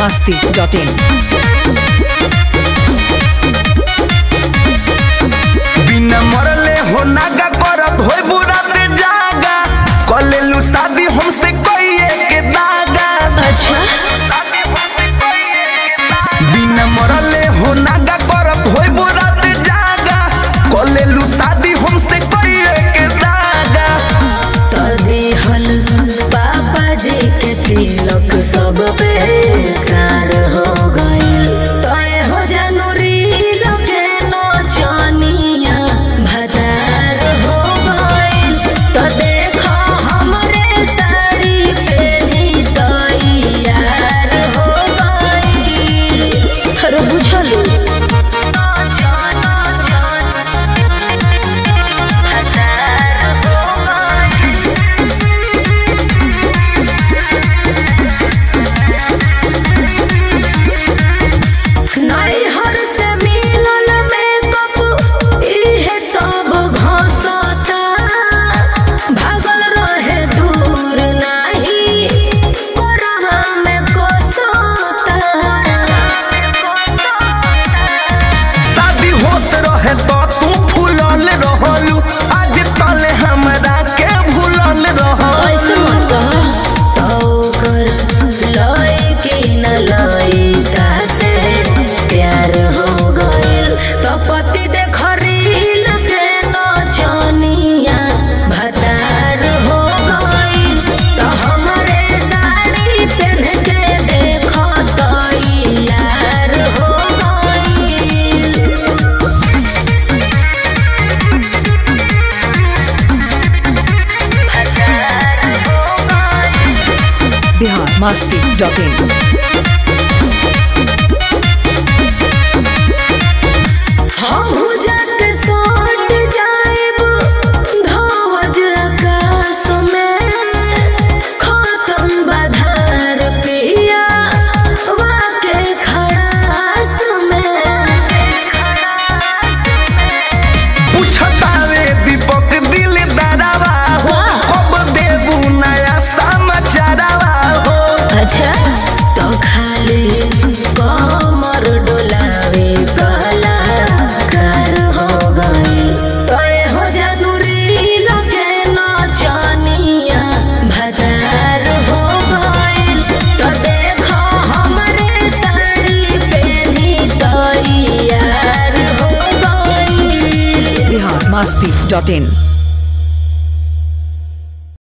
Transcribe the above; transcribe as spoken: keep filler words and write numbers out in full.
masti dot in. बिना मरले हो नागा करब होय बुराते जागा कलेलू शादी हमसे कोई के दागा। अच्छा बिना मरले हो नागा करब होय बुराते जागा कलेलू शादी हमसे कोई के दागा। तो देहल पापा जी के तिलक सब बेकार हो गइल। तो हो जनवरी लगे नचनिया भतार हो गइल। तो देखो हमरे साड़ी पहनी तैयार हो गइल। अरे बुझलू Bihar masti dot in. अच्छा तो खाली कमर डोलावे कलाकार हो गई। तो हो जनवरी लगे नचनिया भतार हो गई। तो देखो हमरे साड़ी पहनी तैयार हो गई। Bihar masti dot in.